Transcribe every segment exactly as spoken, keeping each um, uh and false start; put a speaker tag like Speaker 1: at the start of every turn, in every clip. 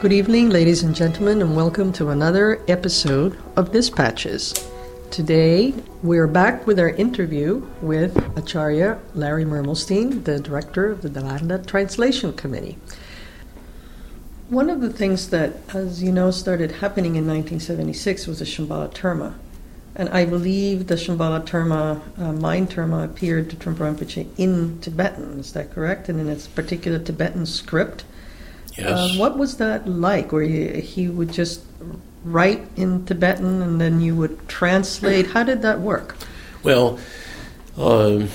Speaker 1: Good evening, ladies and gentlemen, and welcome to another episode of Dispatches. Today, we're back with our interview with Acharya Larry Mermelstein, the director of the Nalanda Translation Committee. One of the things that, as you know, started happening in nineteen seventy-six was the Shambhala Terma. And I believe the Shambhala Terma, uh, Mind Terma, appeared to Trungpa Rinpoche in Tibetan, is that correct? And in its particular Tibetan script.
Speaker 2: Yes.
Speaker 1: Uh, what was that like, where you, he would just write in Tibetan and then you would translate? How did that work?
Speaker 2: Well, um,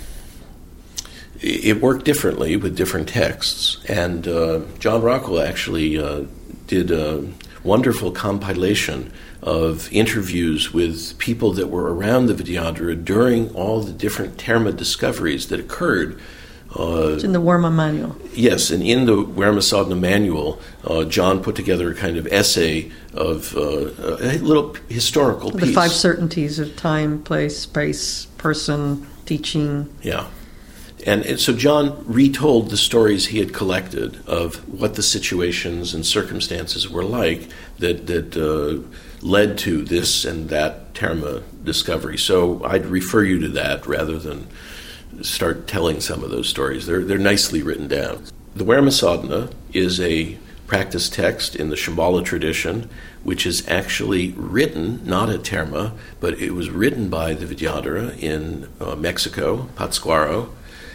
Speaker 2: it worked differently with different texts. And uh, John Rockwell actually uh, did a wonderful compilation of interviews with people that were around the Vidyadhara during all the different Terma discoveries that occurred. Uh,
Speaker 1: it's in the Warma Manual.
Speaker 2: Yes, and in the Warma Sadhana Manual, uh, John put together a kind of essay of uh, a little historical
Speaker 1: the
Speaker 2: piece.
Speaker 1: The five certainties of time, place, space, person, teaching.
Speaker 2: Yeah. And, and so John retold the stories he had collected of what the situations and circumstances were like that, that uh, led to this and that Terma discovery. So I'd refer you to that rather than start telling some of those stories. They're they're nicely written down. The Warma Sadhana is a practice text in the Shambhala tradition, which is actually written, not a Terma, but it was written by the Vidyadhara in uh, Mexico, Pátzcuaro,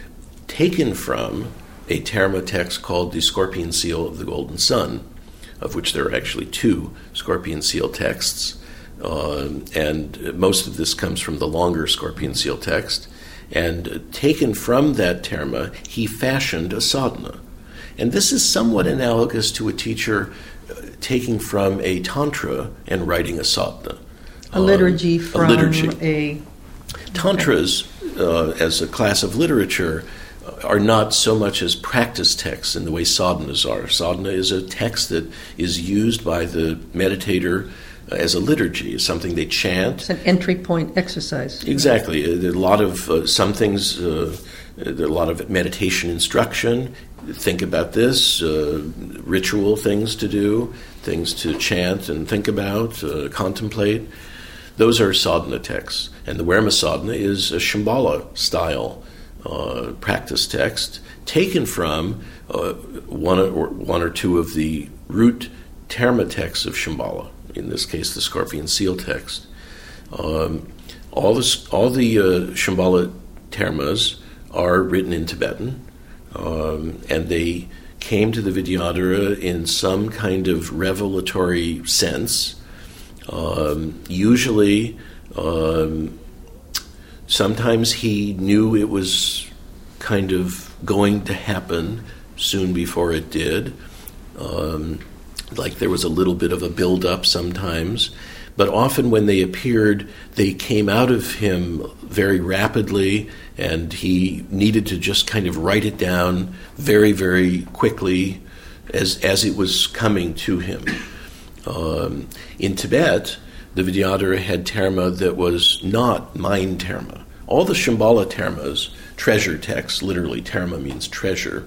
Speaker 2: taken from a Terma text called the Scorpion Seal of the Golden Sun, of which there are actually two Scorpion Seal texts. Uh, and most of this comes from the longer Scorpion Seal text. And taken from that terma, he fashioned a sadhana. And this is somewhat analogous to a teacher uh, taking from a tantra and writing a sadhana.
Speaker 1: A liturgy
Speaker 2: um,
Speaker 1: from
Speaker 2: a... Liturgy.
Speaker 1: a
Speaker 2: Tantras, uh, as a class of literature, uh, are not so much as practice texts in the way sadhanas are. Sadhana is a text that is used by the meditator as a liturgy, is something they chant.
Speaker 1: It's an entry point exercise.
Speaker 2: Exactly. There are a lot of, uh, some things, uh, there are a lot of meditation instruction. Think about this, uh, ritual things to do, things to chant and think about, uh, contemplate. Those are sadhana texts. And the Warma Sadhana is a Shambhala style uh, practice text taken from uh, one, or, one or two of the root Terma texts of Shambhala. In this case, the Scorpion Seal text. Um, all, this, all the uh, Shambhala Termas are written in Tibetan, um, and they came to the Vidyadhara in some kind of revelatory sense. Um, usually, um, sometimes he knew it was kind of going to happen soon before it did. Um, Like there was a little bit of a build-up sometimes, but often when they appeared, they came out of him very rapidly, and he needed to just kind of write it down very, very quickly as as it was coming to him. Um, in Tibet, the Vidyadhara had terma that was not mind terma. All the Shambhala termas, treasure texts, literally terma means treasure.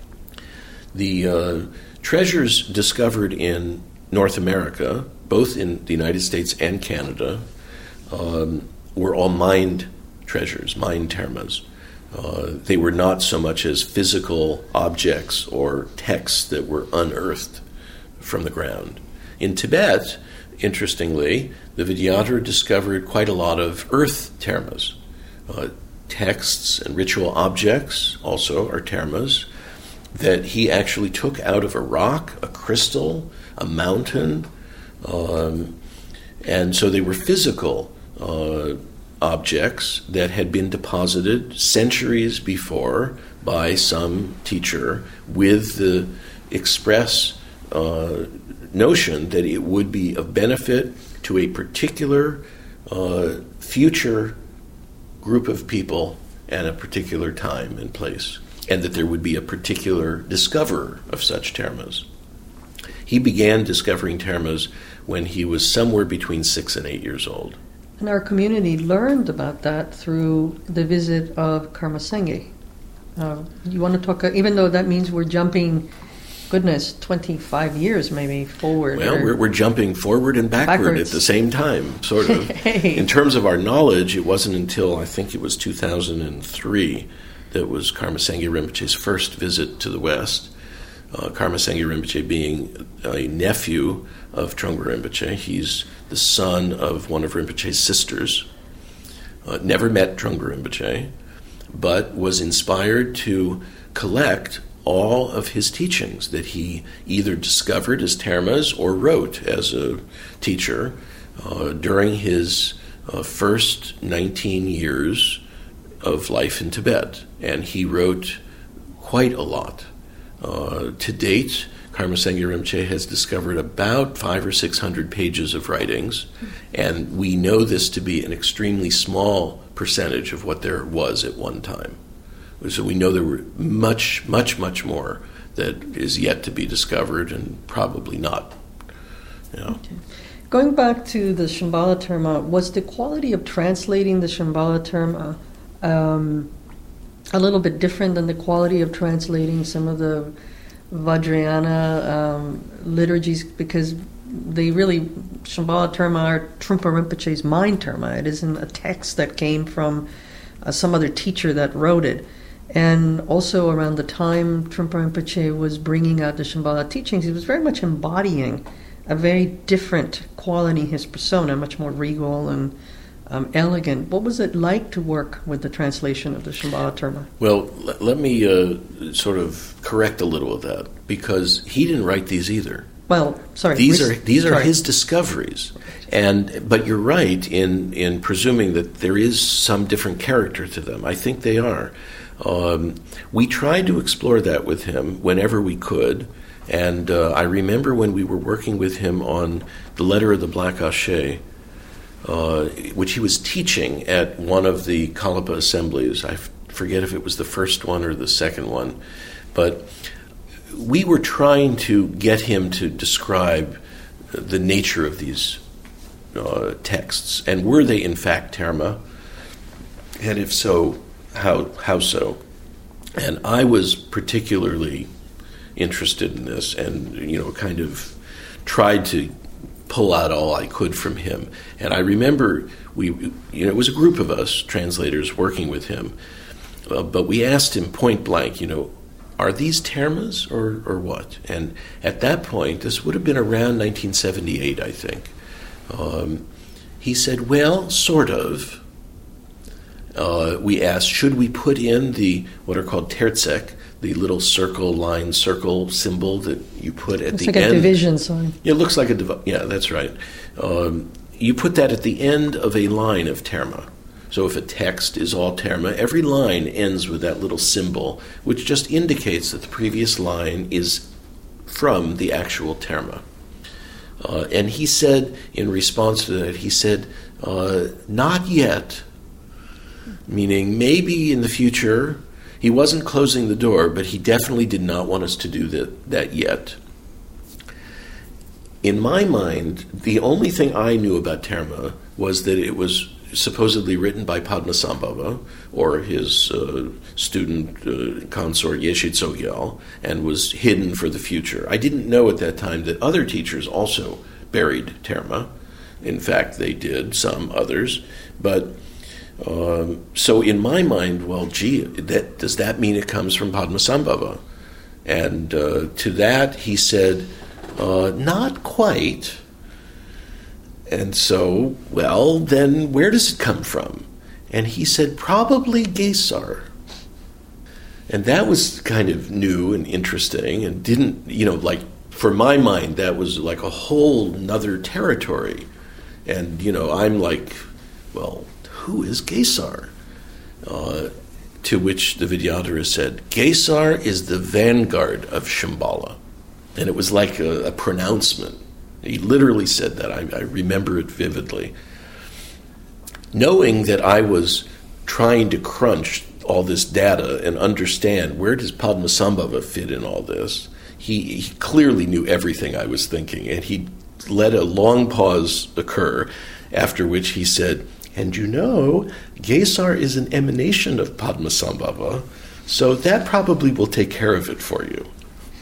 Speaker 2: The uh, treasures discovered in North America, both in the United States and Canada, um, were all mind treasures, mind termas. Uh, they were not so much as physical objects or texts that were unearthed from the ground. In Tibet, interestingly, the Vidyadhara discovered quite a lot of earth termas. Uh, texts and ritual objects also are termas that he actually took out of a rock, a crystal, a mountain, um, and so they were physical uh, objects that had been deposited centuries before by some teacher with the express uh, notion that it would be of benefit to a particular uh, future group of people at a particular time and place, and that there would be a particular discoverer of such termas. He began discovering termas when he was somewhere between six and eight years old.
Speaker 1: And our community learned about that through the visit of Karma Sengye. Uh, you want to talk, even though that means we're jumping goodness, twenty-five years maybe forward.
Speaker 2: Well, we're, we're jumping forward and backward
Speaker 1: Backwards.
Speaker 2: at the same time, sort of.
Speaker 1: Hey.
Speaker 2: In terms of our knowledge, it wasn't until, I think it was two thousand three, that was Karma Sangye Rinpoche's first visit to the West. Uh, Karma Sangye Rinpoche being a nephew of Trungpa Rinpoche. He's the son of one of Rinpoche's sisters. Uh, never met Trungpa Rinpoche, but was inspired to collect all of his teachings that he either discovered as termas or wrote as a teacher uh, during his uh, first nineteen years of life in Tibet. And he wrote quite a lot. Uh, to date, Karma Sangye Rinpoche has discovered about five or six hundred pages of writings, and we know this to be an extremely small percentage of what there was at one time. So we know there were much, much, much more that is yet to be discovered, and probably not. You know.
Speaker 1: Okay. Going back to the Shambhala Terma, was the quality of translating the Shambhala Terma um, a little bit different than the quality of translating some of the Vajrayana um, liturgies? Because they really, Shambhala Terma are Trungpa Rinpoche's mind terma. It isn't a text that came from uh, some other teacher that wrote it. And also around the time Trungpa Rinpoche was bringing out the Shambhala teachings, he was very much embodying a very different quality, his persona, much more regal and um, elegant. What was it like to work with the translation of the Shambhala Terma?
Speaker 2: Well, l- let me uh, sort of correct a little of that, because he didn't write these either.
Speaker 1: Well, sorry.
Speaker 2: These
Speaker 1: re-
Speaker 2: are these are
Speaker 1: sorry.
Speaker 2: his discoveries, and but you're right in in presuming that there is some different character to them. I think they are. Um, we tried to explore that with him whenever we could, and uh, I remember when we were working with him on the Letter of the Black Ashe, uh, which he was teaching at one of the Kalapa assemblies. I f- forget if it was the first one or the second one, but we were trying to get him to describe the nature of these uh, texts, and were they in fact terma, and if so, how how so? And I was particularly interested in this, and you know, kind of tried to pull out all I could from him. And I remember we, you know, it was a group of us translators working with him, uh, but we asked him point blank, you know, are these termas or, or what? And at that point, this would have been around nineteen seventy-eight, I think, um, he said, well, sort of. Uh, we asked, should we put in the, what are called tertsek, the little circle, line, circle symbol that you put at
Speaker 1: it's
Speaker 2: the
Speaker 1: like
Speaker 2: end?
Speaker 1: It's like a division sign.
Speaker 2: Yeah, it looks like a division. Yeah, that's right. Um, you put that at the end of a line of terma. So if a text is all terma, every line ends with that little symbol, which just indicates that the previous line is from the actual terma. Uh, and he said, in response to that, he said, uh, not yet, meaning maybe in the future. He wasn't closing the door, but he definitely did not want us to do that, that yet. In my mind, the only thing I knew about terma was that it was supposedly written by Padmasambhava, or his uh, student uh, consort Yeshe Tsogyal, and was hidden for the future. I didn't know at that time that other teachers also buried terma. In fact, they did, some others. But um, so in my mind, well, gee, that, does that mean it comes from Padmasambhava? And uh, to that he said, uh, not quite. And so, well, then where does it come from? And he said, probably Gesar. And that was kind of new and interesting, and didn't, you know, like, for my mind, that was like a whole nother territory. And, you know, I'm like, well, who is Gesar? Uh, to which the Vidyadhara said, Gesar is the vanguard of Shambhala. And it was like a, a pronouncement. He literally said that. I, I remember it vividly. Knowing that I was trying to crunch all this data and understand where does Padmasambhava fit in all this, he, he clearly knew everything I was thinking, and he let a long pause occur, after which he said, and you know, Gesar is an emanation of Padmasambhava, so that probably will take care of it for you.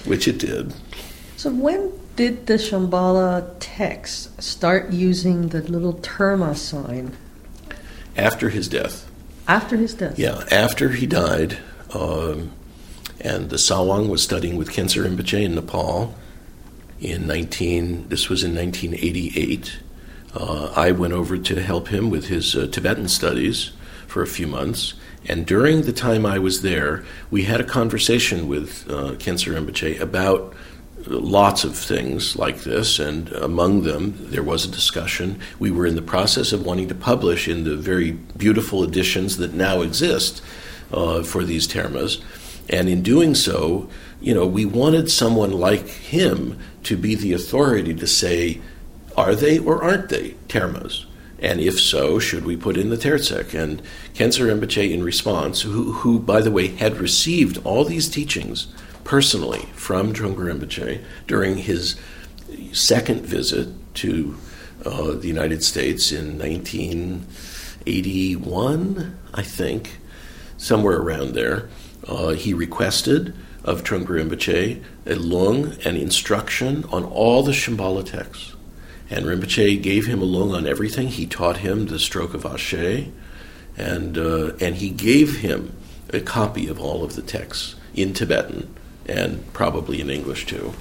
Speaker 2: which it did.
Speaker 1: So when did the Shambhala text start using the little terma sign?
Speaker 2: After his death.
Speaker 1: After his death?
Speaker 2: Yeah, after he died, um, and the Sawang was studying with Khyentse Rinpoche in Nepal in nineteen. This was in nineteen eighty-eight. Uh, I went over to help him with his uh, Tibetan studies for a few months, and during the time I was there, we had a conversation with uh, Khyentse Rinpoche about lots of things like this, and among them there was a discussion. We were in the process of wanting to publish in the very beautiful editions that now exist uh, for these termas, and in doing so, you know, we wanted someone like him to be the authority to say, are they or aren't they termas? And if so, should we put in the Terzek? And Khyentse Rinpoche, in response, who, who, by the way, had received all these teachings personally from Trungpa Rinpoche during his second visit to uh, the United States in nineteen eighty-one, I think, somewhere around there, uh, he requested of Trungpa Rinpoche a lung and instruction on all the Shambhala texts. And Rinpoche gave him a lung on everything. He taught him the stroke of Ashe, and uh, and he gave him a copy of all of the texts in Tibetan, and probably in English too.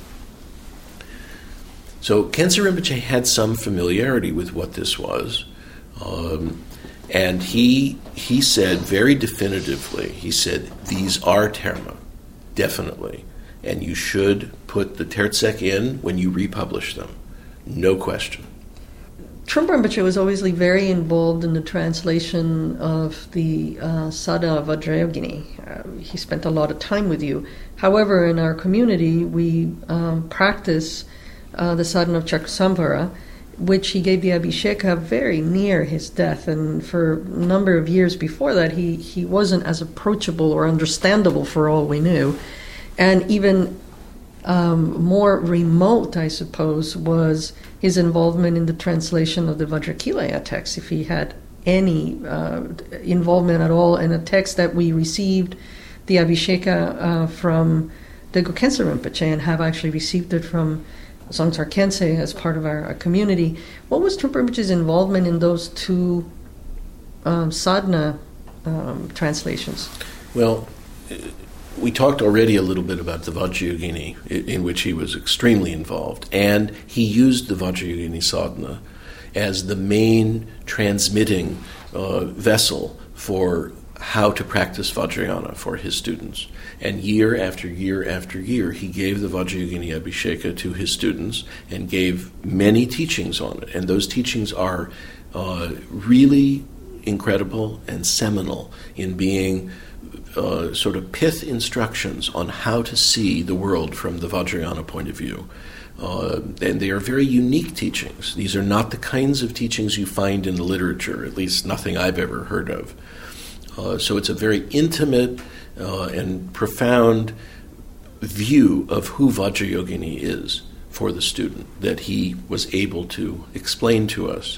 Speaker 2: So Khyentse Rinpoche had some familiarity with what this was, um, and he he said very definitively, he said, these are terma, definitely, and you should put the Terzek in when you republish them, no question.
Speaker 1: Trungpa Rinpoche was always very involved in the translation of the uh, Sadhana of Vajrayogini. Uh, he spent a lot of time with you. However, in our community, we um, practice uh, the Sadhana of Chakrasamvara, which he gave the Abhisheka very near his death. And for a number of years before that, he, he wasn't as approachable or understandable for all we knew. And even um, more remote, I suppose, was his involvement in the translation of the Vajrakilaya text, if he had any uh, involvement at all in a text that we received the Abhisheka uh, from the Khyentse Rinpoche and have actually received it from Songtsar Khyentse as part of our, our community. What was Trungpa Rinpoche's involvement in those two um, sadhana um, translations?
Speaker 2: Well, we talked already a little bit about the Vajrayogini, in which he was extremely involved, and he used the Vajrayogini sadhana as the main transmitting uh, vessel for how to practice Vajrayana for his students. And year after year after year, he gave the Vajrayogini Abhisheka to his students and gave many teachings on it. And those teachings are uh, really incredible and seminal in being Uh, sort of pith instructions on how to see the world from the Vajrayana point of view. Uh, and they are very unique teachings. These are not the kinds of teachings you find in the literature, at least nothing I've ever heard of. Uh, so it's a very intimate uh, and profound view of who Vajrayogini is for the student that he was able to explain to us.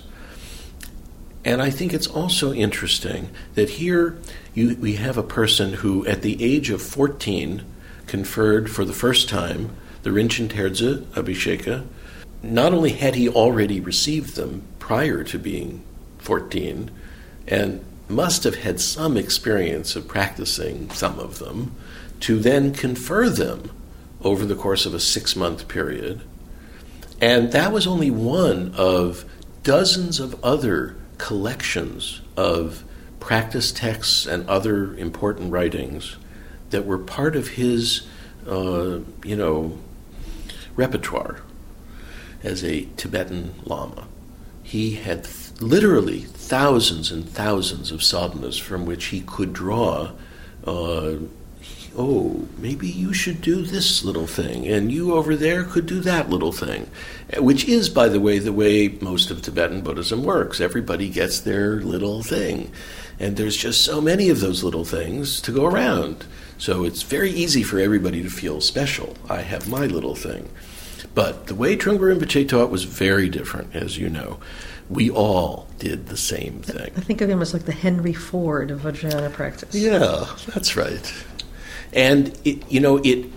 Speaker 2: And I think it's also interesting that here you, we have a person who, at the age of fourteen, conferred for the first time the Rinchen Terzhe Abhisheka. Not only had he already received them prior to being fourteen, and must have had some experience of practicing some of them, to then confer them over the course of a six-month period. And that was only one of dozens of other collections of practice texts and other important writings that were part of his, uh, you know, repertoire as a Tibetan Lama. He had th- literally thousands and thousands of sadhanas from which he could draw, uh, oh, maybe you should do this little thing, and you over there could do that little thing, which is, by the way, the way most of Tibetan Buddhism works. Everybody gets their little thing, and there's just so many of those little things to go around. So it's very easy for everybody to feel special. I have my little thing. But the way Trungpa Rinpoche taught was very different, as you know. We all did the same thing.
Speaker 1: I think of him as like the Henry Ford of Vajrayana practice.
Speaker 2: Yeah, that's right. And, it, you know, it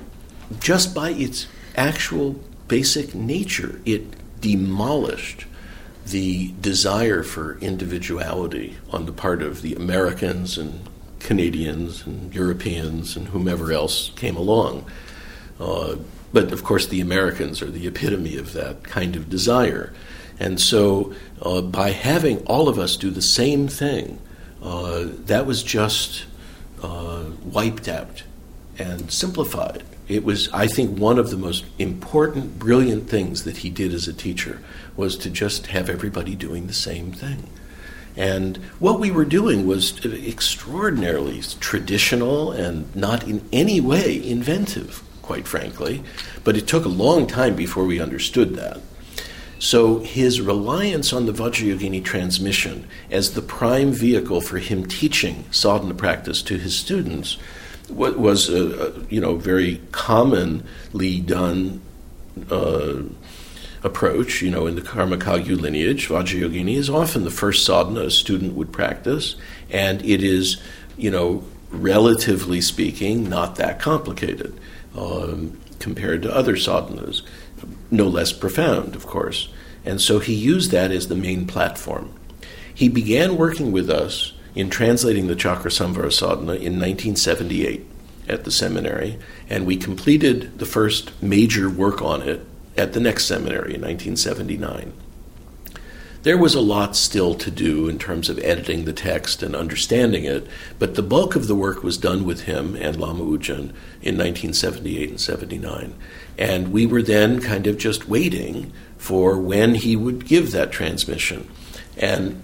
Speaker 2: just by its actual basic nature, it demolished the desire for individuality on the part of the Americans and Canadians and Europeans and whomever else came along. Uh, but, of course, the Americans are the epitome of that kind of desire. And so uh, by having all of us do the same thing, uh, that was just uh, wiped out and simplified. It was, I think, one of the most important, brilliant things that he did as a teacher was to just have everybody doing the same thing. And what we were doing was extraordinarily traditional and not in any way inventive, quite frankly. But it took a long time before we understood that. So his reliance on the Vajrayogini transmission as the prime vehicle for him teaching sadhana practice to his students was a, a you know very commonly done uh, approach. You know, in the Karmakagyu lineage, Vajrayogini is often the first sadhana a student would practice, and it is, you know, relatively speaking, not that complicated um, compared to other sadhanas, no less profound, of course. And so he used that as the main platform. He began working with us in translating the Chakrasamvara sadhana in nineteen seventy-eight at the seminary, and we completed the first major work on it at the next seminary in nineteen seventy-nine. There was a lot still to do in terms of editing the text and understanding it, but the bulk of the work was done with him and Lama Ujjan in nineteen seventy-eight and seventy-nine. And we were then kind of just waiting for when he would give that transmission. And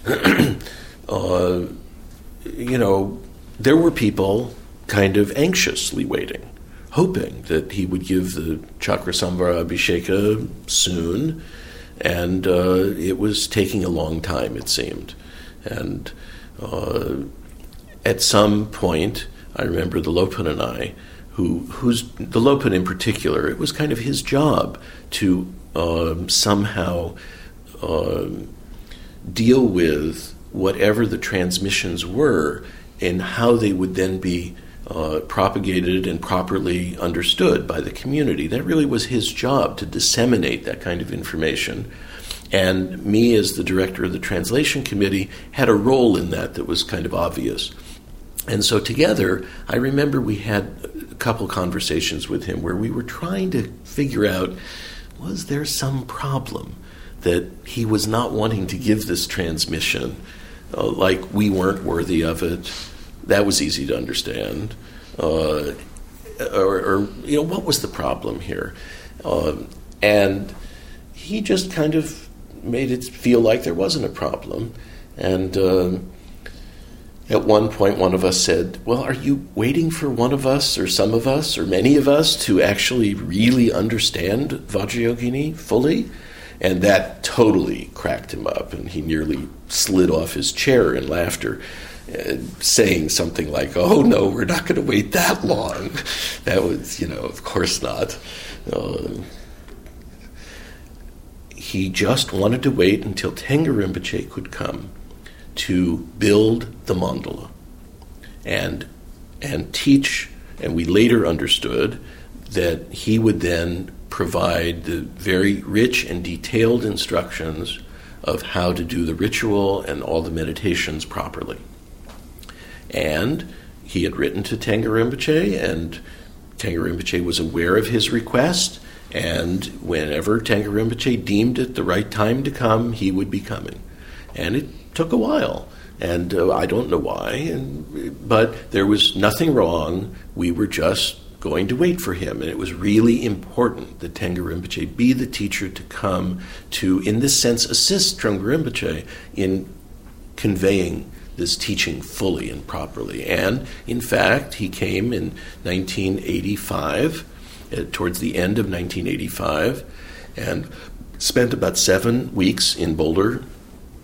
Speaker 2: Uh, you know, there were people kind of anxiously waiting, hoping that he would give the Chakrasamvara Abhisheka soon, and uh, it was taking a long time, it seemed. And uh, at some point, I remember the Lopan and I, who, who's the Lopan in particular, it was kind of his job to um, somehow um, deal with whatever the transmissions were and how they would then be uh, propagated and properly understood by the community. That really was his job, to disseminate that kind of information. And me, as the director of the translation committee, had a role in that that was kind of obvious. And so together, I remember we had a couple conversations with him where we were trying to figure out, was there some problem that he was not wanting to give this transmission, uh, like we weren't worthy of it? That was easy to understand. Uh, or, or, you know, what was the problem here? Um, and he just kind of made it feel like there wasn't a problem. And uh, at one point, one of us said, well, are you waiting for one of us or some of us or many of us to actually really understand Vajrayogini fully? And that totally cracked him up, and he nearly slid off his chair in laughter, uh, saying something like, oh, no, we're not going to wait that long. That was, you know, of course not. Uh, he just wanted to wait until Tenga Rinpoche could come to build the mandala and and teach, and we later understood that he would then provide the very rich and detailed instructions of how to do the ritual and all the meditations properly. And he had written to Tenga Rinpoche, and Tenga Rinpoche was aware of his request, and whenever Tenga Rinpoche deemed it the right time to come, he would be coming. And it took a while, and uh, I don't know why, and, but there was nothing wrong. We were just going to wait for him, and it was really important that Tenga Rinpoche be the teacher to come to, in this sense, assist Trungpa Rinpoche in conveying this teaching fully and properly. And, in fact, he came in nineteen eighty-five, uh, towards the end of nineteen eighty-five, and spent about seven weeks in Boulder,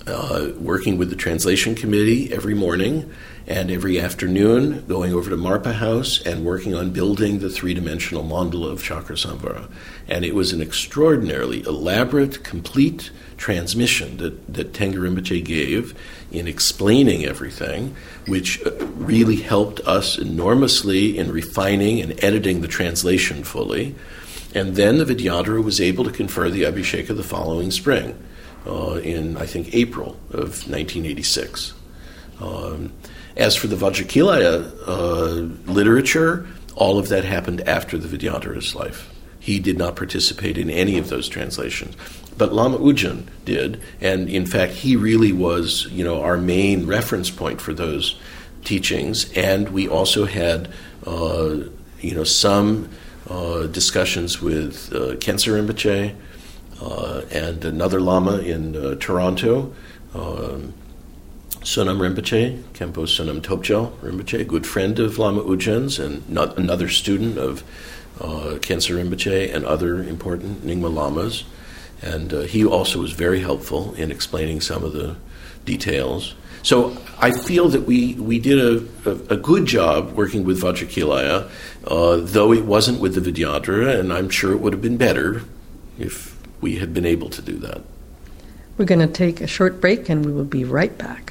Speaker 2: uh, working with the translation committee every morning and every afternoon, going over to Marpa House and working on building the three-dimensional mandala of Chakrasamvara. And it was an extraordinarily elaborate, complete transmission that, that Tengar Rinpoche gave in explaining everything, which really helped us enormously in refining and editing the translation fully. And then the Vidyadhara was able to confer the Abhisheka the following spring, uh, in, I think, April of nineteen eighty-six. Um, as for the Vajrakilaya uh, literature, all of that happened after the Vidyadhara's life. He did not participate in any of those translations. But Lama Ujjan did, and in fact, he really was, you know, our main reference point for those teachings. And we also had, uh, you know, some uh, discussions with uh, Khensa Rinpoche uh, and another Lama in uh, Toronto, uh, Sonam Rinpoche, Khenpo Sonam Topjal Rinpoche, a good friend of Lama Ujjan's and not another student of uh, Khensa Rinpoche and other important Nyingma Lamas. And uh, he also was very helpful in explaining some of the details. So I feel that we, we did a, a, a good job working with Vajrakilaya, uh, though it wasn't with the Vidyadhara, and I'm sure it would have been better if we had been able to do that.
Speaker 1: We're going to take a short break, and we will be right back.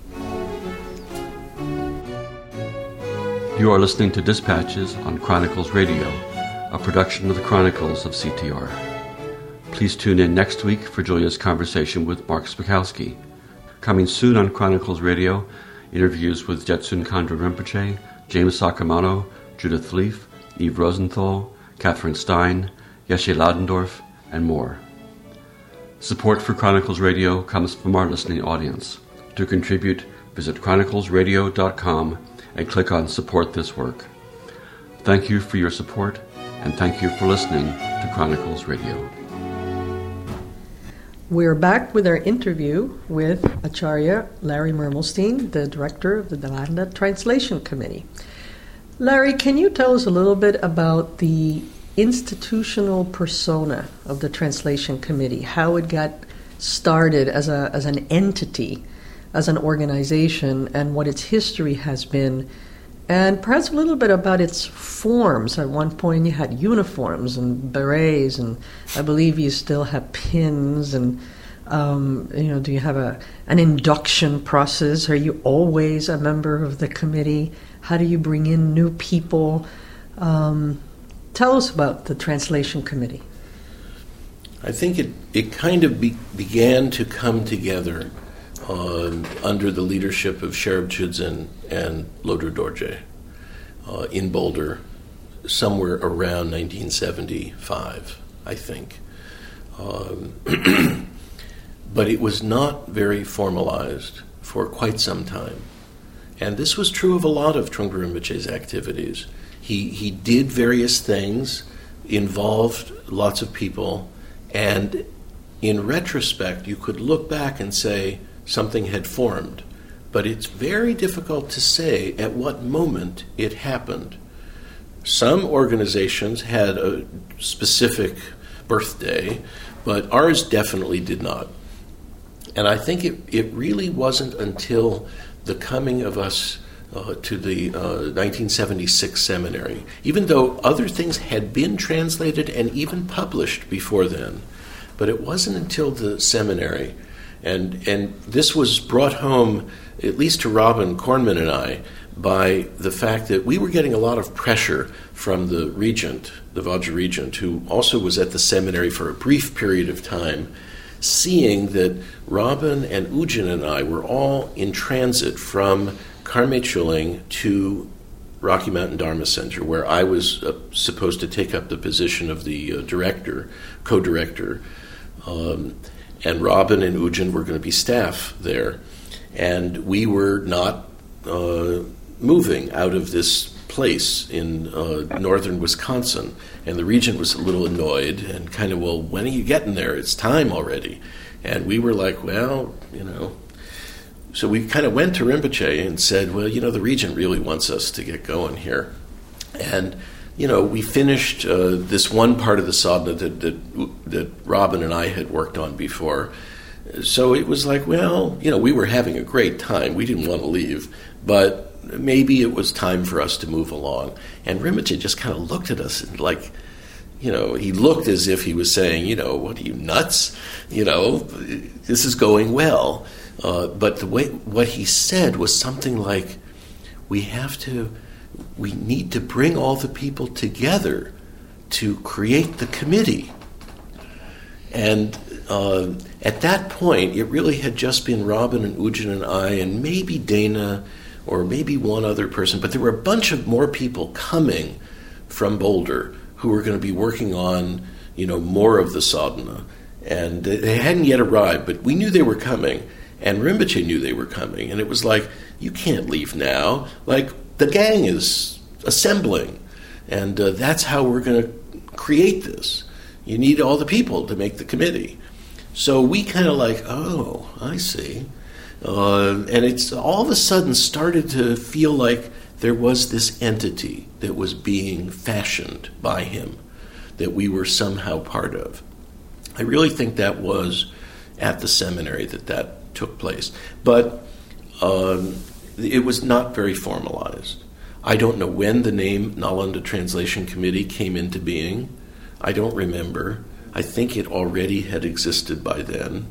Speaker 3: You are listening to Dispatches on Chronicles Radio, a production of the Chronicles of C T R. Please tune in next week for Julia's conversation with Mark Spakowski. Coming soon on Chronicles Radio, interviews with Jetsun Khandra Rinpoche, James Sakamano, Judith Leaf, Eve Rosenthal, Catherine Stein, Yeshe Ladendorf, and more. Support for Chronicles Radio comes from our listening audience. To contribute, visit chronicles radio dot com and click on Support This Work. Thank you for your support, and thank you for listening to Chronicles Radio.
Speaker 1: We're back with our interview with Acharya Larry Mermelstein, the director of the Nalanda Translation Committee. Larry, can you tell us a little bit about the institutional persona of the Translation Committee, how it got started as a as an entity, as an organization, and what its history has been, and perhaps a little bit about its forms. At one point you had uniforms and berets, and I believe you still have pins, and um, you know, do you have a an induction process? Are you always a member of the committee? How do you bring in new people? Um, tell us about the Translation Committee.
Speaker 2: I think it, it kind of be, began to come together Uh, under the leadership of Sherab Chudzin and Lodro Dorje uh, in Boulder, somewhere around nineteen seventy-five, I think. Um, but it was not very formalized for quite some time. And this was true of a lot of Trungpa Rinpoche's activities. He, he did various things, involved lots of people, and in retrospect, you could look back and say, something had formed, but it's very difficult to say at what moment it happened. Some organizations had a specific birthday, but ours definitely did not. And I think it, it really wasn't until the coming of us uh, to the uh, nineteen seventy-six seminary, even though other things had been translated and even published before then, but it wasn't until the seminary. And and this was brought home, at least to Robin Kornman and I, by the fact that we were getting a lot of pressure from the regent, the Vajra regent, who also was at the seminary for a brief period of time, seeing that Robin and Ujjan and I were all in transit from Karme Chuling to Rocky Mountain Dharma Center, where I was uh, supposed to take up the position of the uh, director, co-director. Um, And Robin and Ujjan were going to be staff there. And we were not uh, moving out of this place in uh, northern Wisconsin. And the regent was a little annoyed and kind of, well, when are you getting there? It's time already. And we were like, well, you know. So we kind of went to Rinpoche and said, well, you know, the regent really wants us to get going here. And you know, we finished uh, this one part of the sadhana that, that that Robin and I had worked on before. So it was like, well, you know, we were having a great time. We didn't want to leave, but maybe it was time for us to move along. And Rinpoche just kind of looked at us and like, you know, he looked as if he was saying, you know, what are you, nuts? You know, this is going well. Uh, but the way what he said was something like, we have to, we need to bring all the people together to create the committee. And uh, at that point, it really had just been Robin and Ujin and I and maybe Dana or maybe one other person, but there were a bunch of more people coming from Boulder who were going to be working on, you know, more of the sadhana. And they hadn't yet arrived, but we knew they were coming, and Rinpoche knew they were coming. And it was like, you can't leave now. Like, the gang is assembling, and uh, that's how we're going to create this. You need all the people to make the committee. So we kind of like, oh, I see. Uh, and it's all of a sudden started to feel like there was this entity that was being fashioned by him, that we were somehow part of. I really think that was at the seminary that that took place. But um, it was not very formalized. I don't know when the name Nalanda Translation Committee came into being. I don't remember. I think it already had existed by then.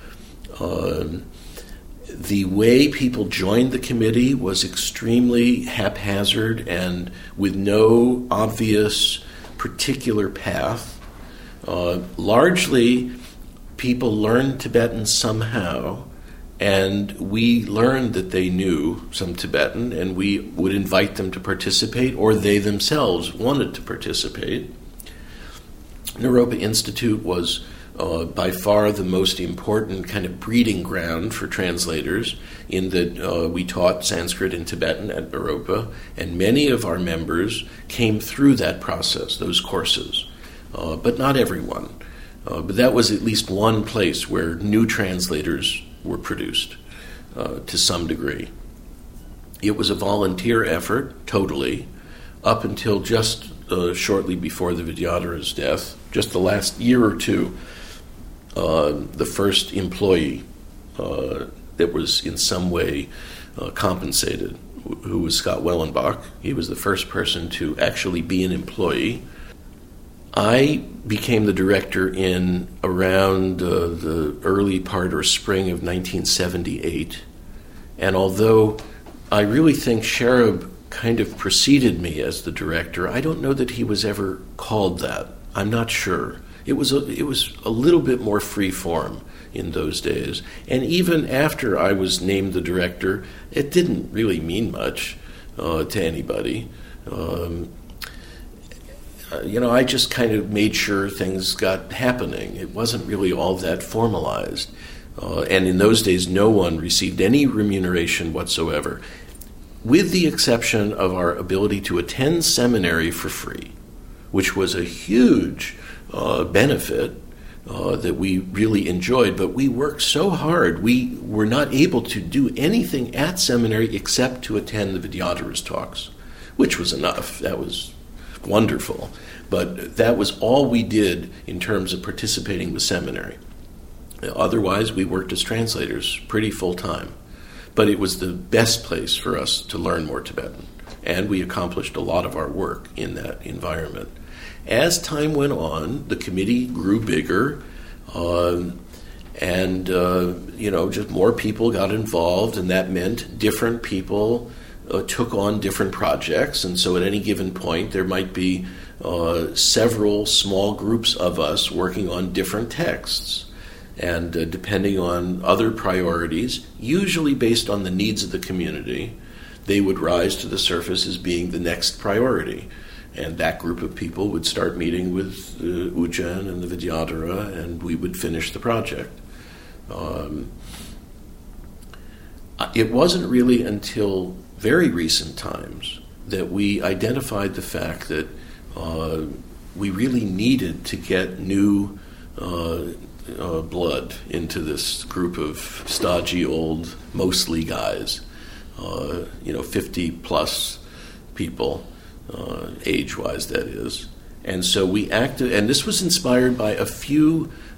Speaker 2: Um, the way people joined the committee was extremely haphazard and with no obvious particular path. Uh, largely, people learned Tibetan somehow, and we learned that they knew some Tibetan, and we would invite them to participate, or they themselves wanted to participate. Naropa Institute was uh, by far the most important kind of breeding ground for translators, in that uh, we taught Sanskrit and Tibetan at Naropa, and many of our members came through that process, those courses, uh, but not everyone. Uh, but that was at least one place where new translators were produced uh, to some degree. It was a volunteer effort, totally, up until just uh, shortly before the Vidyadhara's death. Just the last year or two, uh, the first employee uh, that was in some way uh, compensated, who was Scott Wellenbach. He was the first person to actually be an employee. I became the director in around uh, the early part or spring of nineteen seventy-eight. And although I really think Sherab kind of preceded me as the director, I don't know that he was ever called that. I'm not sure. It was a, it was a little bit more free form in those days. And even after I was named the director, it didn't really mean much uh, to anybody. Um, you know, I just kind of made sure things got happening. It wasn't really all that formalized. Uh, and in those days, no one received any remuneration whatsoever, with the exception of our ability to attend seminary for free, which was a huge uh, benefit uh, that we really enjoyed. But we worked so hard, we were not able to do anything at seminary except to attend the Vidyadhara's talks, which was enough. That was wonderful. But that was all we did in terms of participating with seminary. Otherwise, we worked as translators pretty full-time. But it was the best place for us to learn more Tibetan. And we accomplished a lot of our work in that environment. As time went on, the committee grew bigger, uh, and, uh, you know, just more people got involved, and that meant different people uh, took on different projects. And so at any given point, there might be uh, several small groups of us working on different texts. And uh, depending on other priorities, usually based on the needs of the community, they would rise to the surface as being the next priority. And that group of people would start meeting with uh, Ujjain and the Vidyadhara, and we would finish the project. Um, it wasn't really until very recent times that we identified the fact that uh, we really needed to get new uh, uh, blood into this group of stodgy old, mostly guys, uh, you know, fifty-plus people. Uh, age-wise, that is. And so we acted, and this was inspired by a few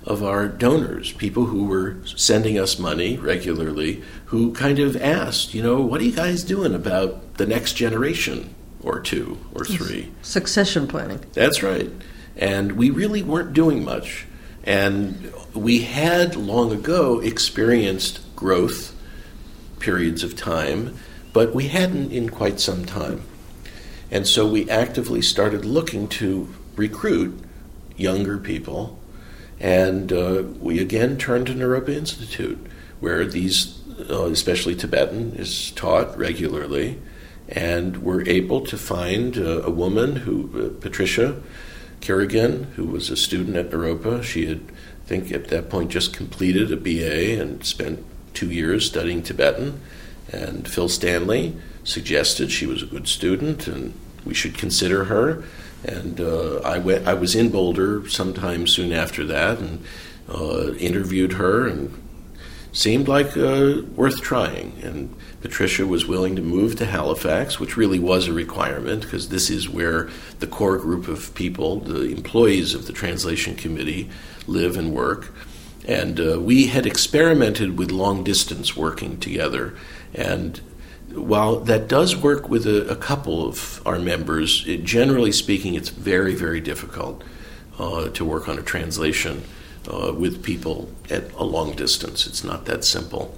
Speaker 2: of our donors, people who were sending us money regularly, who kind of asked, you know, what are you guys doing about the next generation or two or three?
Speaker 1: Succession planning.
Speaker 2: That's right. And we really weren't doing much. And we had long ago experienced growth periods of time, but we hadn't in quite some time. And so we actively started looking to recruit younger people, and uh, we again turned to Naropa Institute, where these, uh, especially Tibetan, is taught regularly, and we're able to find uh, a woman who, uh, Patricia Kerrigan, who was a student at Naropa. She had, I think at that point, just completed a B A and spent two years studying Tibetan, and Phil Stanley suggested she was a good student and we should consider her. And uh, I went. I was in Boulder sometime soon after that and uh, interviewed her, and seemed like uh, worth trying. And Patricia was willing to move to Halifax, which really was a requirement, because this is where the core group of people, the employees of the Translation Committee, live and work. And uh, we had experimented with long distance working together, and while that does work with a, a couple of our members, it, generally speaking, it's very, very difficult uh, to work on a translation uh, with people at a long distance. It's not that simple.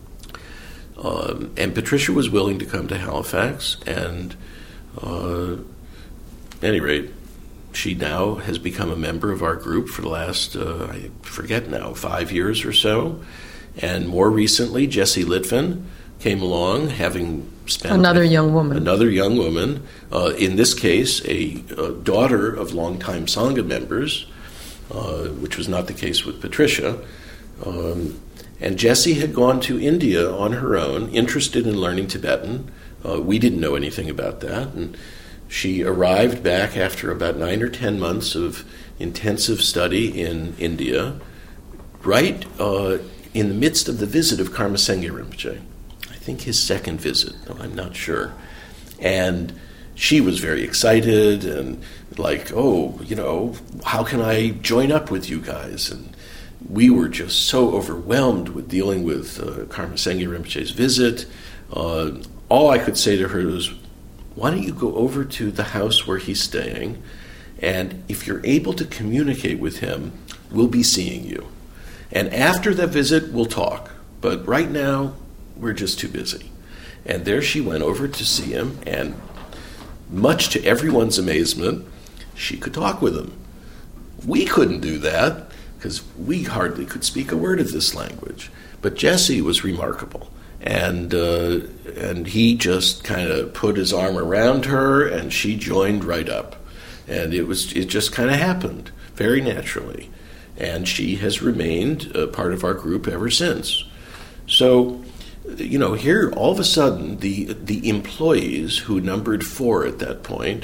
Speaker 2: Um, and Patricia was willing to come to Halifax, and uh, at any rate, she now has become a member of our group for the last, uh, I forget now, five years or so. And more recently, Jessie Litvin came along, having spent...
Speaker 1: Another young woman.
Speaker 2: Another young woman, uh, in this case, a, a daughter of longtime Sangha members, uh, which was not the case with Patricia. Um, and Jessie had gone to India on her own, interested in learning Tibetan. Uh, we didn't know anything about that. And she arrived back after about nine or ten months of intensive study in India, right uh, in the midst of the visit of Karma Sengye Rinpoche. I think his second visit, I'm not sure. And she was very excited and like, oh, you know, how can I join up with you guys? And we were just so overwhelmed with dealing with uh, Karma Sengye Rinpoche's visit. Uh, all I could say to her was, why don't you go over to the house where he's staying, and if you're able to communicate with him, we'll be seeing you. And after that visit, we'll talk. But right now, we're just too busy. And there she went over to see him, and much to everyone's amazement, she could talk with him. We couldn't do that, because we hardly could speak a word of this language. But Jessie was remarkable. And uh, and he just kind of put his arm around her, and she joined right up. And it was it just kind of happened very naturally. And she has remained a part of our group ever since. So, you know, here all of a sudden the the employees, who numbered four at that point,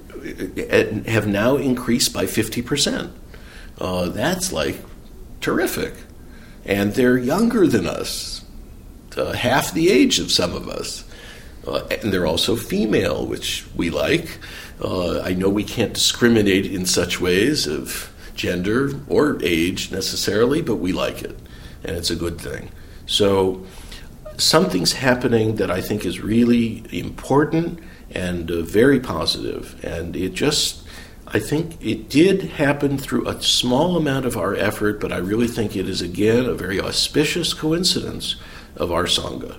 Speaker 2: have now increased by fifty percent. Uh, that's like terrific. And they're younger than us. Uh, half the age of some of us. Uh, and they're also female, which we like. Uh, I know we can't discriminate in such ways of gender or age necessarily, but we like it, and it's a good thing. So something's happening that I think is really important and uh, very positive, and it just, I think it did happen through a small amount of our effort, but I really think it is, again, a very auspicious coincidence of our Sangha.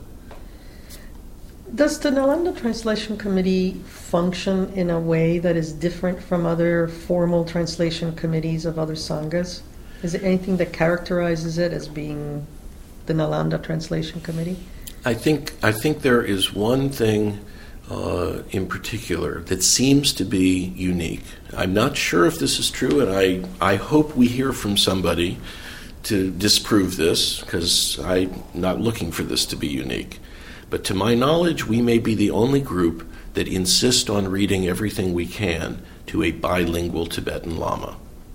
Speaker 1: Does the Nalanda Translation Committee function in a way that is different from other formal translation committees of other Sanghas? Is there anything that characterizes it as being the Nalanda Translation Committee?
Speaker 2: I think I think there is one thing uh, in particular that seems to be unique. I'm not sure if this is true, and I, I hope we hear from somebody to disprove this, because I'm not looking for this to be unique. But to my knowledge, we may be the only group that insist on reading everything we can to a bilingual Tibetan Lama.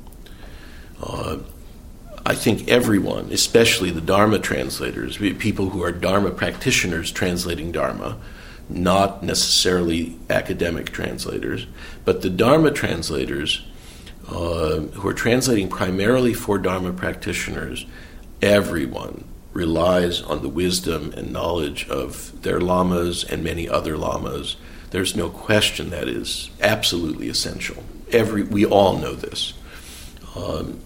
Speaker 2: Uh, I think everyone, especially the Dharma translators, people who are Dharma practitioners translating Dharma, not necessarily academic translators, but the Dharma translators uh, who are translating primarily for Dharma practitioners, everyone relies on the wisdom and knowledge of their lamas and many other lamas. There's no question that is absolutely essential. Every we all know this. Um,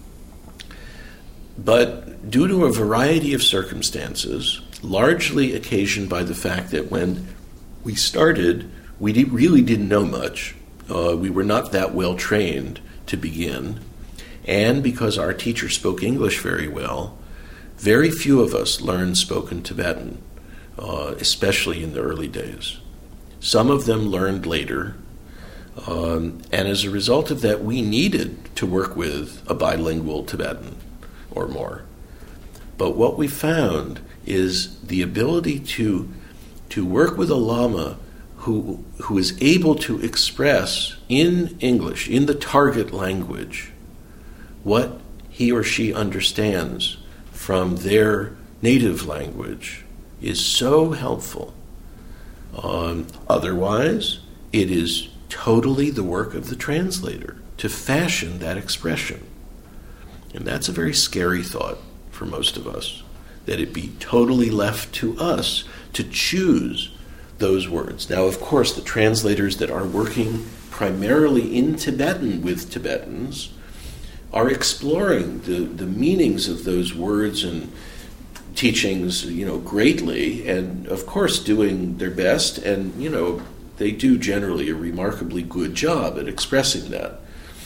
Speaker 2: but due to a variety of circumstances, largely occasioned by the fact that when we started, we di- really didn't know much. Uh, we were not that well trained to begin. And because our teacher spoke English very well, very few of us learned spoken Tibetan, uh, especially in the early days. Some of them learned later. Um, and as a result of that, we needed to work with a bilingual Tibetan or more. But what we found is the ability to to work with a lama who who is able to express in English, in the target language, what he or she understands from their native language is so helpful. Um, otherwise, it is totally the work of the translator to fashion that expression. And that's a very scary thought for most of us, that it be totally left to us to choose those words. Now, of course, the translators that are working primarily in Tibetan with Tibetans are exploring the, the meanings of those words and teachings, you know, greatly, and of course doing their best, and, you know, they do generally a remarkably good job at expressing that.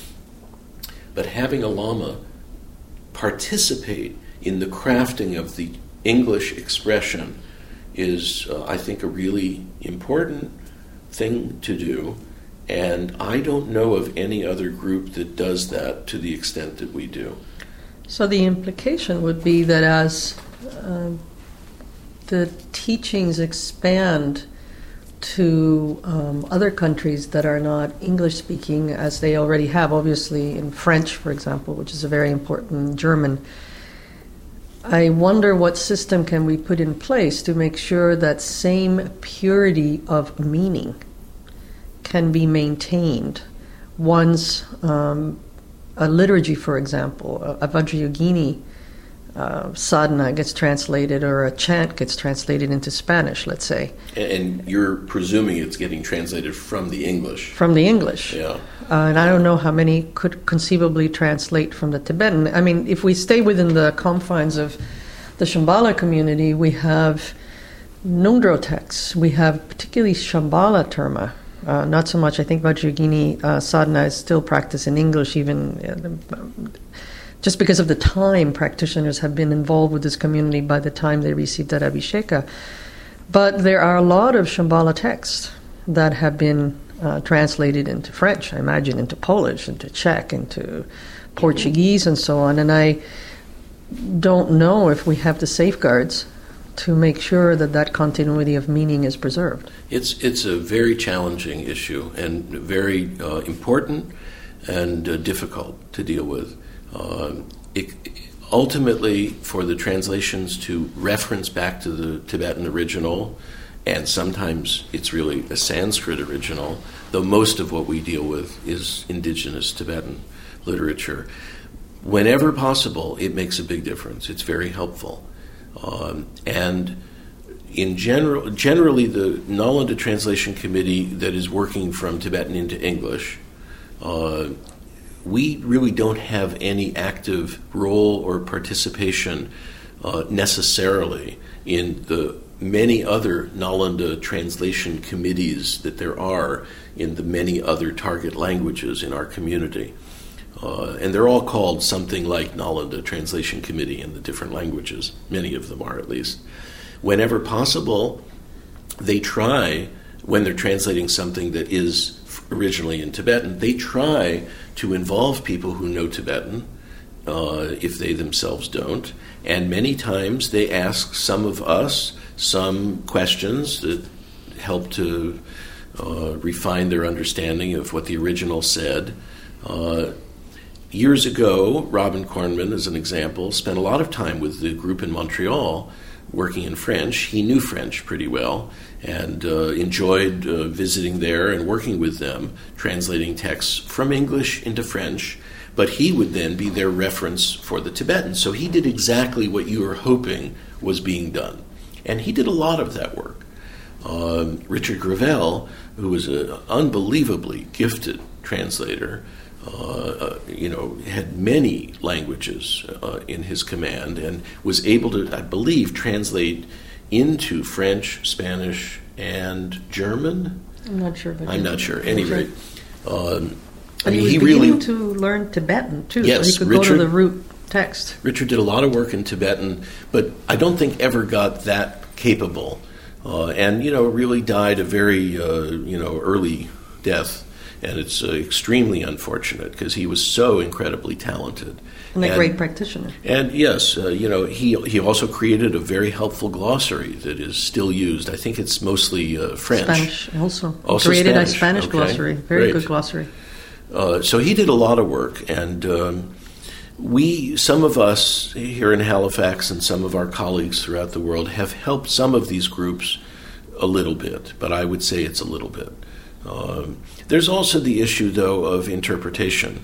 Speaker 2: But having a lama participate in the crafting of the English expression is, uh, I think, a really important thing to do. And I don't know of any other group that does that to the extent that we do.
Speaker 1: So the implication would be that as uh, the teachings expand to um, other countries that are not English-speaking, as they already have, obviously, in French, for example, which is a very important, German, I wonder what system can we put in place to make sure that same purity of meaning can be maintained once um, a liturgy, for example, a, a Vajrayogini uh, sadhana gets translated, or a chant gets translated into Spanish, let's say.
Speaker 2: And you're presuming it's getting translated from the English.
Speaker 1: From the English.
Speaker 2: Yeah.
Speaker 1: Uh, and I don't know how many could conceivably translate from the Tibetan. I mean, if we stay within the confines of the Shambhala community, we have Ngondro texts. We have particularly Shambhala Terma. Uh, not so much, I think Vajrayogini uh, sadhana is still practiced in English, even uh, just because of the time practitioners have been involved with this community by the time they received that Abhisheka. But there are a lot of Shambhala texts that have been uh, translated into French, I imagine, into Polish, into Czech, into Portuguese, and so on. And I don't know if we have the safeguards to make sure that that continuity of meaning is preserved.
Speaker 2: It's it's a very challenging issue and very uh, important and uh, difficult to deal with. Uh, it, ultimately, for the translations to reference back to the Tibetan original, and sometimes it's really a Sanskrit original, though most of what we deal with is indigenous Tibetan literature. Whenever possible, it makes a big difference. It's very helpful. Um, and in general, generally, the Nalanda Translation Committee that is working from Tibetan into English, uh, we really don't have any active role or participation uh, necessarily in the many other Nalanda translation committees that there are in the many other target languages in our community. Uh, and they're all called something like Nalanda Translation Committee in the different languages. Many of them are, at least. Whenever possible, they try, when they're translating something that is originally in Tibetan, they try to involve people who know Tibetan, uh, if they themselves don't. And many times they ask some of us some questions that help to uh, refine their understanding of what the original said. Uh, Years ago, Robin Kornman, as an example, spent a lot of time with the group in Montreal working in French. He knew French pretty well and uh, enjoyed uh, visiting there and working with them, translating texts from English into French. but he would then be their reference for the Tibetan. So he did exactly what you were hoping was being done. And he did a lot of that work. Um, Richard Gravel, who was an unbelievably gifted translator, uh, uh, you know, had many languages uh, in his command and was able to, I believe, translate into French, Spanish, and German.
Speaker 1: I'm not sure. But
Speaker 2: I'm not sure. At any rate, um, I
Speaker 1: and
Speaker 2: mean,
Speaker 1: he was
Speaker 2: he
Speaker 1: beginning
Speaker 2: really
Speaker 1: to learn Tibetan too.
Speaker 2: Yes,
Speaker 1: so he could
Speaker 2: Richard,
Speaker 1: go to the root text.
Speaker 2: Richard did a lot of work in Tibetan, but I don't think ever got that capable. Uh, and, you know, really died a very, uh, you know, early death. And it's uh, extremely unfortunate because he was so incredibly talented.
Speaker 1: And a
Speaker 2: and,
Speaker 1: great practitioner.
Speaker 2: And, yes, uh, you know, he he also created a very helpful glossary that is still used. I think it's mostly uh, French.
Speaker 1: Spanish also.
Speaker 2: Also
Speaker 1: created
Speaker 2: Spanish.
Speaker 1: a Spanish
Speaker 2: Okay.
Speaker 1: glossary. Very
Speaker 2: Great.
Speaker 1: good glossary.
Speaker 2: Uh, so he did a lot of work. And um, we, some of us here in Halifax and some of our colleagues throughout the world have helped some of these groups a little bit, but I would say it's a little bit. Um, there's also the issue, though, of interpretation,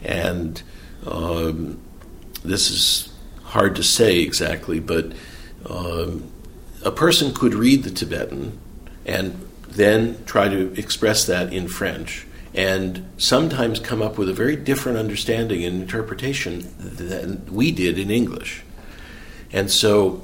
Speaker 2: and um, this is hard to say exactly, but um, a person could read the Tibetan and then try to express that in French, and sometimes come up with a very different understanding and interpretation than we did in English. And so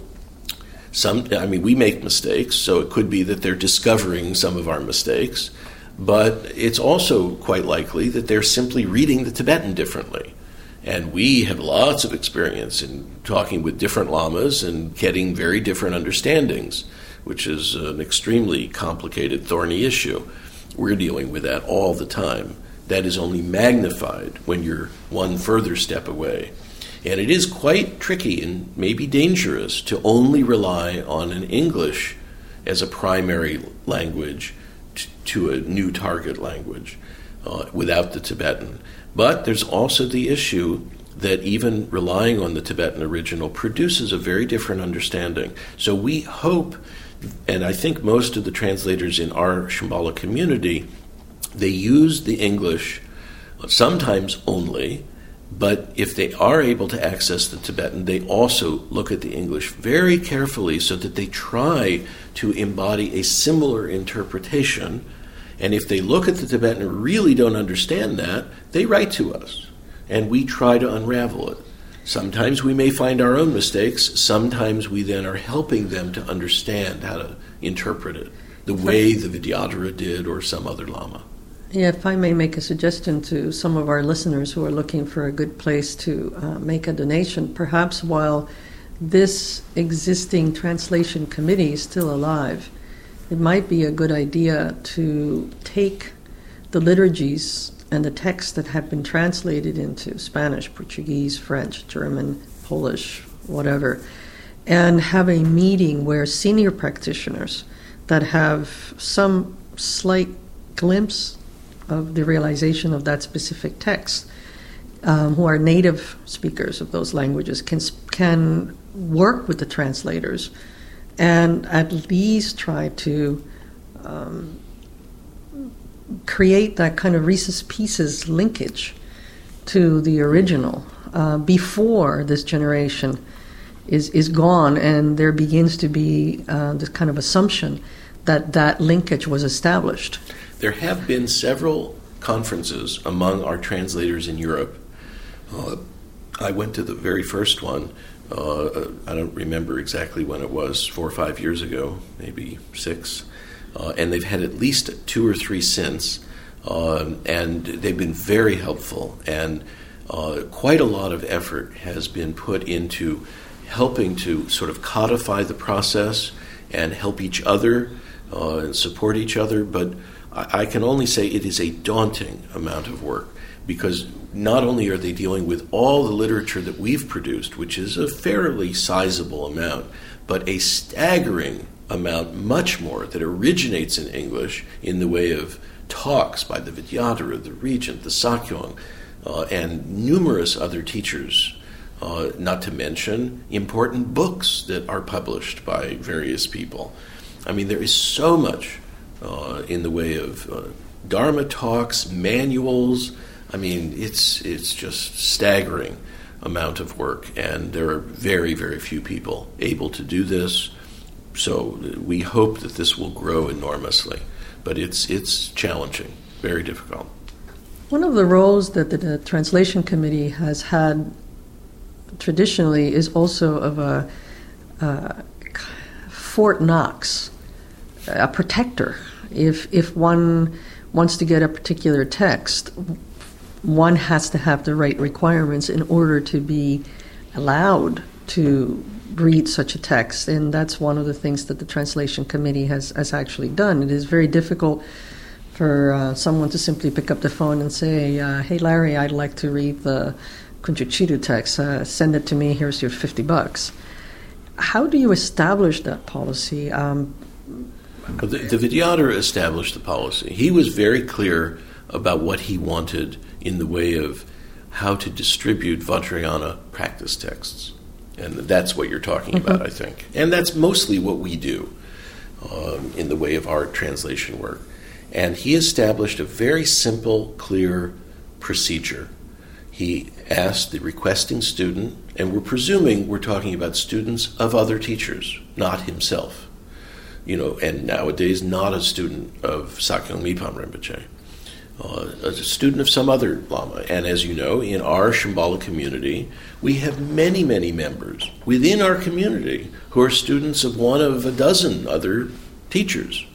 Speaker 2: Some, I mean, we make mistakes, so it could be that they're discovering some of our mistakes, but it's also quite likely that they're simply reading the Tibetan differently. And we have lots of experience in talking with different lamas and getting very different understandings, which is an extremely complicated, thorny issue. We're dealing with that all the time. That is only magnified when you're one further step away. And it is quite tricky and maybe dangerous to only rely on an English as a primary language t- to a new target language uh, without the Tibetan. But there's also the issue that even relying on the Tibetan original produces a very different understanding. So we hope, and I think most of the translators in our Shambhala community, they use the English sometimes only. But if they are able to access the Tibetan, they also look at the English very carefully so that they try to embody a similar interpretation. And if they look at the Tibetan and really don't understand that, they write to us, and we try to unravel it. Sometimes we may find our own mistakes. Sometimes we then are helping them to understand how to interpret it, the way the Vidyadhara did or some other lama.
Speaker 1: Yeah, if I may make a suggestion to some of our listeners who are looking for a good place to uh, make a donation, perhaps while this existing translation committee is still alive, it might be a good idea to take the liturgies and the texts that have been translated into Spanish, Portuguese, French, German, Polish, whatever, and have a meeting where senior practitioners that have some slight glimpse of the realization of that specific text, um, who are native speakers of those languages, can can work with the translators and at least try to um, create that kind of Reese's Pieces linkage to the original uh, before this generation is, is gone and there begins to be uh, this kind of assumption that that linkage was established.
Speaker 2: There have been several conferences among our translators in Europe. Uh, I went to the very first one. Uh, I don't remember exactly when it was, four or five years ago, maybe six. Uh, and they've had at least two or three since. Um, and they've been very helpful. And uh, quite a lot of effort has been put into helping to sort of codify the process and help each other uh, and support each other. But I, I can only say it is a daunting amount of work, because not only are they dealing with all the literature that we've produced, which is a fairly sizable amount, but a staggering amount, much more, that originates in English in the way of talks by the Vidyadhara, the Regent, the Sakyong, uh, and numerous other teachers, uh, not to mention important books that are published by various people. I mean, there is so much uh, in the way of uh, Dharma talks, manuals. I mean, it's it's just staggering amount of work, and there are very, very few people able to do this. So we hope that this will grow enormously, but it's it's challenging, very difficult.
Speaker 1: One of the roles that the, the Translation Committee has had traditionally is also of a uh, Fort Knox, a protector. If if one wants to get a particular text, one has to have the right requirements in order to be allowed to read such a text, and that's one of the things that the Translation Committee has, has actually done. It is very difficult for uh, someone to simply pick up the phone and say, uh, hey Larry, I'd like to read the Kunchuchitu text, uh, send it to me, here's your fifty bucks. How do you establish that policy? Um,
Speaker 2: well, the, the Vidyadhara established the policy. He was very clear about what he wanted in the way of how to distribute Vajrayana practice texts. And that's what you're talking about, mm-hmm. I think. And that's mostly what we do um, in the way of our translation work. And he established a very simple, clear procedure. He asked the requesting student, and we're presuming we're talking about students of other teachers, not himself. You know, and nowadays not a student of Sakyong Mipam Rinpoche. Uh, a student of some other Lama. And as you know, in our Shambhala community, we have many, many members within our community who are students of one of a dozen other teachers.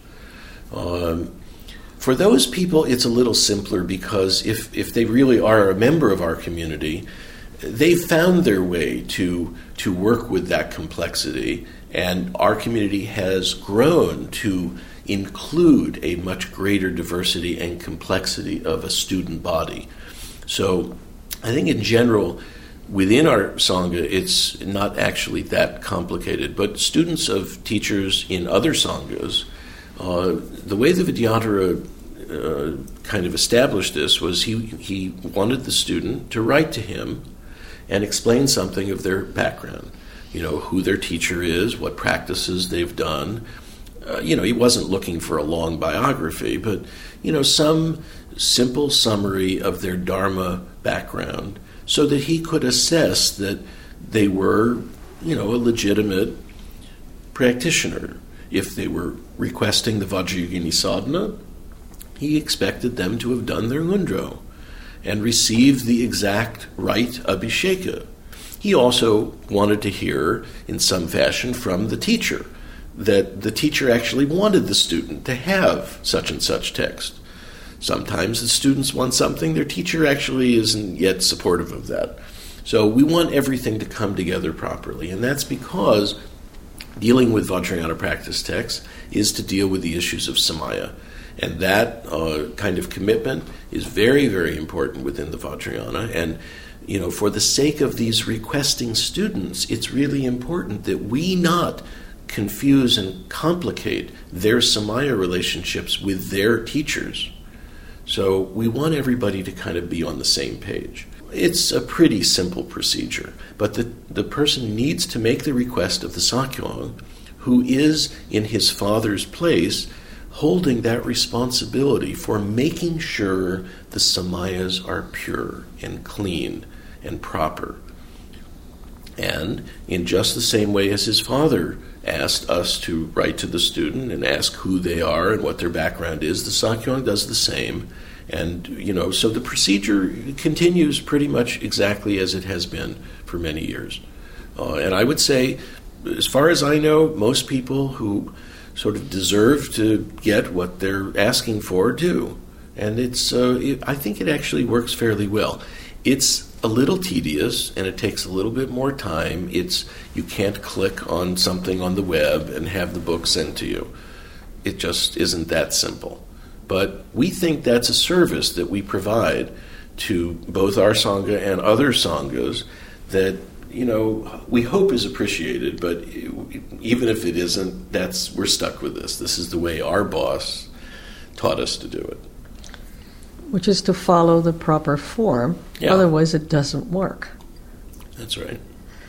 Speaker 2: Um, for those people, it's a little simpler because if, if they really are a member of our community, they've found their way to, to work with that complexity, and our community has grown to include a much greater diversity and complexity of a student body. So I think in general, within our Sangha, it's not actually that complicated. But students of teachers in other Sanghas, uh, the way the Vidyadhara uh, kind of established this was he, he wanted the student to write to him and explain something of their background. You know, who their teacher is, what practices they've done. Uh, you know, he wasn't looking for a long biography, but, you know, some simple summary of their Dharma background so that he could assess that they were, you know, a legitimate practitioner. If they were requesting the Vajrayogini sadhana, he expected them to have done their ngundro and received the exact right abhisheka. He also wanted to hear, in some fashion, from the teacher, that the teacher actually wanted the student to have such and such text. Sometimes the students want something, their teacher actually isn't yet supportive of that. So we want everything to come together properly, and that's because dealing with Vajrayana practice texts is to deal with the issues of Samaya. And that uh, kind of commitment is very, very important within the Vajrayana. And, you know, for the sake of these requesting students, it's really important that we not confuse and complicate their Samaya relationships with their teachers. So we want everybody to kind of be on the same page. It's a pretty simple procedure, but the, the person needs to make the request of the Sakyong, who is in his father's place, holding that responsibility for making sure the Samayas are pure and clean and proper. And in just the same way as his father asked us to write to the student and ask who they are and what their background is, the Sakyong does the same. And, you know, so the procedure continues pretty much exactly as it has been for many years. Uh, and I would say, as far as I know, most people who sort of deserve to get what they're asking for do. And it's, uh, it, I think it actually works fairly well. It's a little tedious, and it takes a little bit more time. It's you can't click on something on the web and have the book sent to you. It just isn't that simple. But we think that's a service that we provide to both our Sangha and other Sanghas that, you know, we hope is appreciated, but even if it isn't, that's we're stuck with this. This is the way our boss taught us to do it.
Speaker 1: Which is to follow the proper form. Yeah. Otherwise, it doesn't work.
Speaker 2: That's right.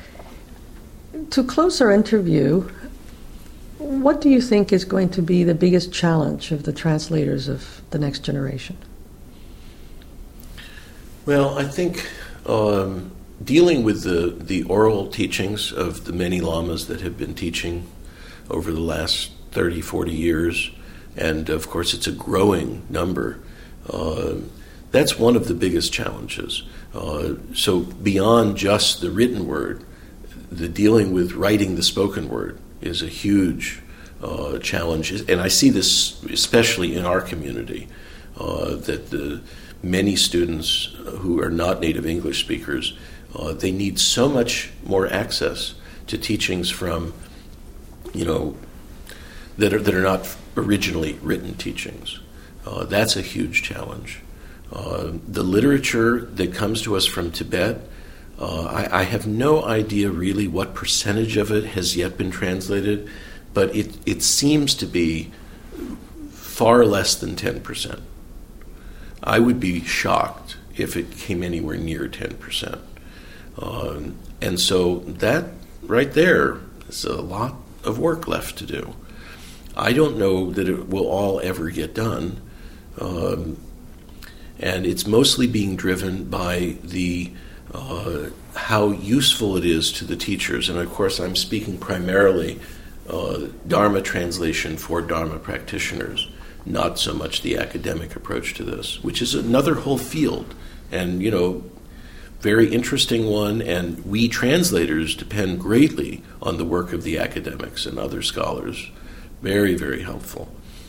Speaker 1: To close our interview, what do you think is going to be the biggest challenge of the translators of the next generation?
Speaker 2: Well, I think um, dealing with the, the oral teachings of the many lamas that have been teaching over the last thirty, forty years, and of course it's a growing number, uh, that's one of the biggest challenges. Uh, so beyond just the written word, the dealing with writing the spoken word is a huge uh, challenge. And I see this especially in our community, uh, that the many students who are not native English speakers, uh, they need so much more access to teachings from, you know, that are, that are not originally written teachings. Uh, that's a huge challenge. Uh, the literature that comes to us from Tibet, uh, I, I have no idea really what percentage of it has yet been translated, but it, it seems to be far less than ten percent. I would be shocked if it came anywhere near ten percent. Um, and so that right there is a lot of work left to do. I don't know that it will all ever get done. Um, And it's mostly being driven by the uh, how useful it is to the teachers. And of course, I'm speaking primarily uh, Dharma translation for Dharma practitioners, not so much the academic approach to this, which is another whole field. And, you know, very interesting one. And we translators depend greatly on the work of the academics and other scholars. Very, very helpful.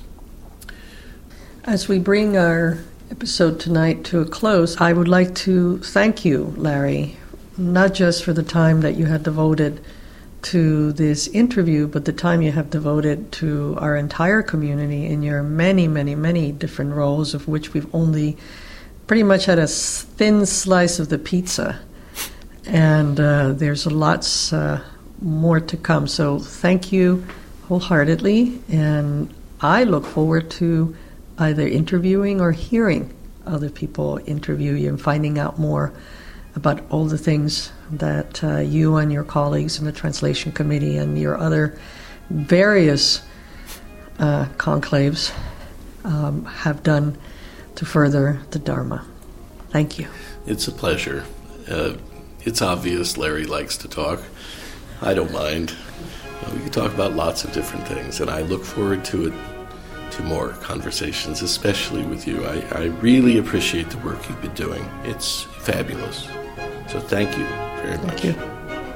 Speaker 1: As we bring our episode tonight to a close, I would like to thank you, Larry, not just for the time that you had devoted to this interview, but the time you have devoted to our entire community in your many, many, many different roles, of which we've only pretty much had a thin slice of the pizza. And uh, there's lots uh, more to come. So thank you wholeheartedly, and I look forward to either interviewing or hearing other people interview you and finding out more about all the things that uh, you and your colleagues in the Translation Committee and your other various uh, conclaves um, have done to further the Dharma. Thank you.
Speaker 2: It's a pleasure. Uh, it's obvious Larry likes to talk. I don't mind. Uh, we can talk about lots of different things, and I look forward to it. To more conversations, especially with you. I, I really appreciate the work you've been doing. It's fabulous. So thank you very much.
Speaker 1: Thank you.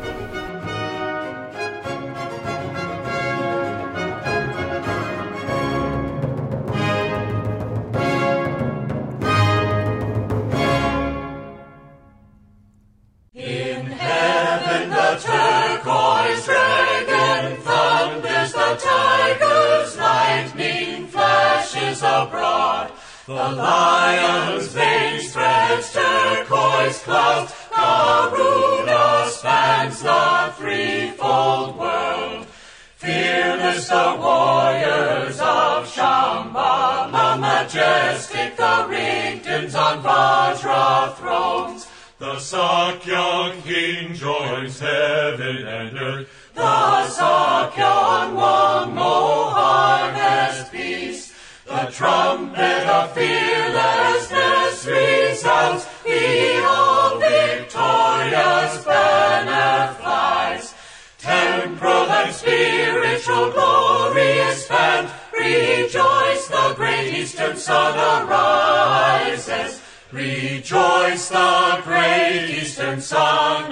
Speaker 4: In heaven the turquoise dragon thunders, the tiger's lightning flashes abroad. The lion's vein spreads turquoise clouds. Karuna spans the threefold world. Fearless the warriors of Shambhala, majestic the Rigdons on Vajra thrones. The Sakya king joins heaven and earth. The Sakya one more harvest peace. The trumpet of fearlessness resounds. The all-victorious banner flies. Temporal and spiritual glory is spanned. Rejoice, the great eastern sun arises. Rejoice, the great eastern sun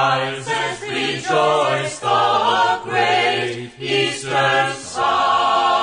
Speaker 4: arises. Rejoice, the great eastern sun.